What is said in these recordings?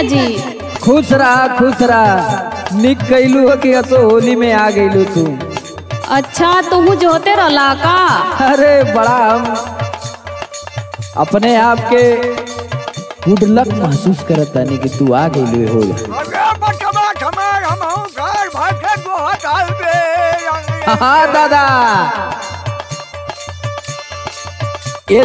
जी। खुश रहा निक कैलू हो कि असो होली में आ गईलू तू। अच्छा तुम जो होते रहला का? अरे बड़ा हम अपने आप के गुड लक महसूस करत तानी कि तू आ गईलू हो। हाँ दादा ए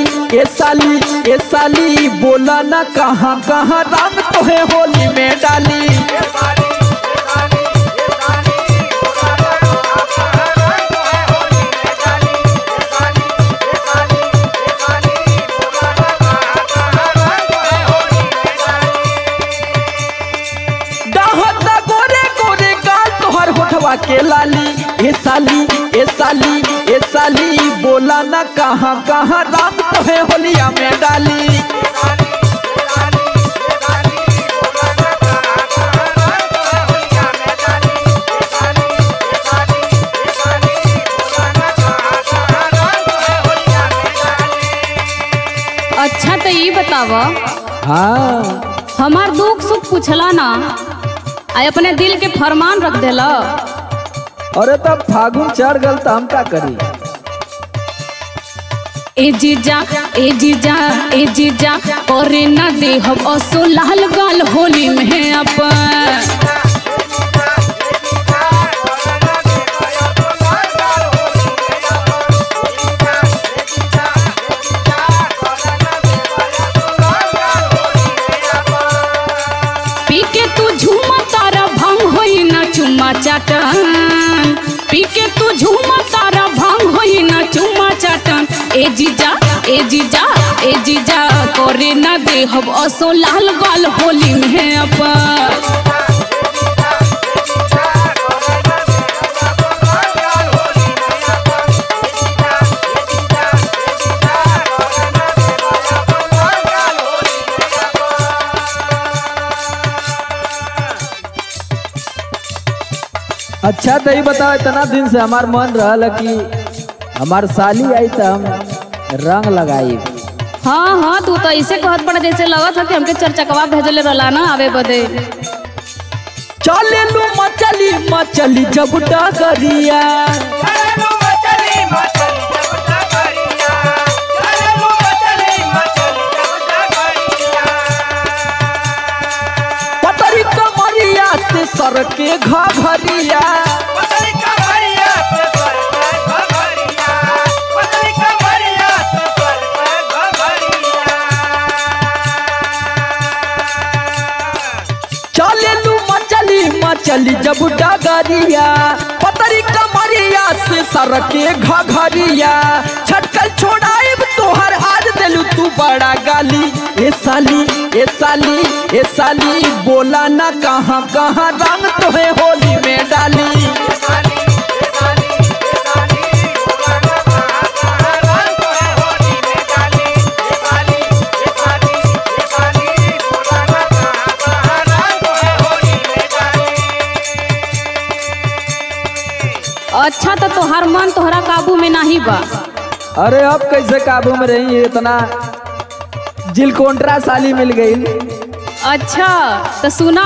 साली बोला ना कहाँ कहाँ रंग तो है होली में डाली। गोरे गोरे गाल तोहर होठवा के लाली। ए साली बोला ना कहाँ कहाँ रंग तो है होलिया में डाली। अच्छा तो ये बतावा, हाँ हमार दुख सुख पूछला ना आ अपने दिल के फरमान रख देला। अरे तब फागुन चढ़ गल तो हम का करी। ए जीजा करे ना दे हम असो लाल गाल होली में अपन। पी के तू झूमा तारा भंग होई ना चुम्मा चाटन। पी के तू झूमा तारा भंग होई ना चुम्मा चाटन। ए जीजा करे ना दे हम असो लाल गाल होली में अपन। अच्छा तो ये बताओ, इतना दिन से हमार मन रहा कि हमार साली आई तो हम रंग लगाई। हाँ तू तो ऐसे कहत पड़ा जैसे लगत है कि हमके चरचकवा भेजले रहला ना आवे बदे। चले लू मचली जब डगरिया। पतरी कमरिया से सर के घघरिया। चली जब डगरिया पतरी कमरिया से सर के घघरिया। छटकल छोड़ाइब तोहर आज दिलू तू बड़ा गाली। ए साली बोला ना कहाँ कहाँ रंग तो है होली में डाली। अच्छा तो तोहर मन तोहरा काबू में नहीं बा। अरे अब कैसे काबू में रही, इतना जिलकोंट्रा साली मिल गई। अच्छा तो सुना,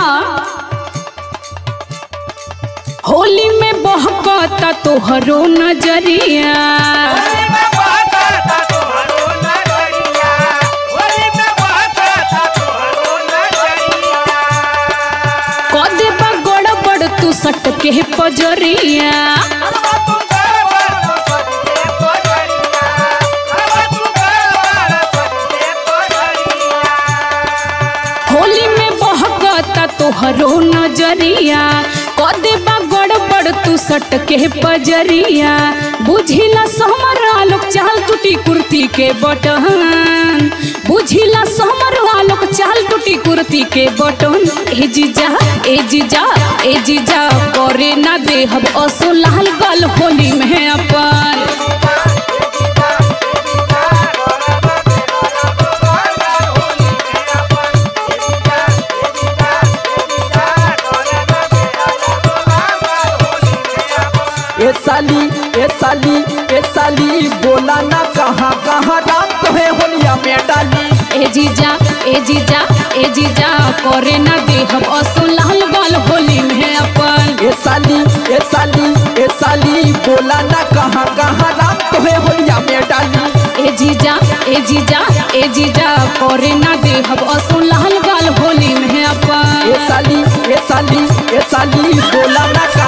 होली में बहकता तोहरो नजरिया। कदे बा गड़बड़ तू सट के पजरिया। होली में बहकता तोहरो नजरिया। कदे बा गड़बड़ तू सट के पजरिया। बुझिला समर आलोक चाल टूटी कुर्ती के बटन। बुझिला समर आलोक चाल टूटी कुर्ती के बटन। ए जीजा करे ना दे हम असो लाल गाल होली में अपन। ए साली ए साली बोला ना कहाँ कहाँ राम तो है होलिया में डाली। ए जीजा ए जीजा ए जीजा करे ना देहब असो लाल गाल होली में अपन। ए साली ए साली ए साली बोला ना कहाँ कहाँ राम तो है होलिया में डाली। ए जीजा ए जीजा ए जीजा करे ना देहब असो लाल गाल होली में अपन। ए साली ए साली ए साली बोला ना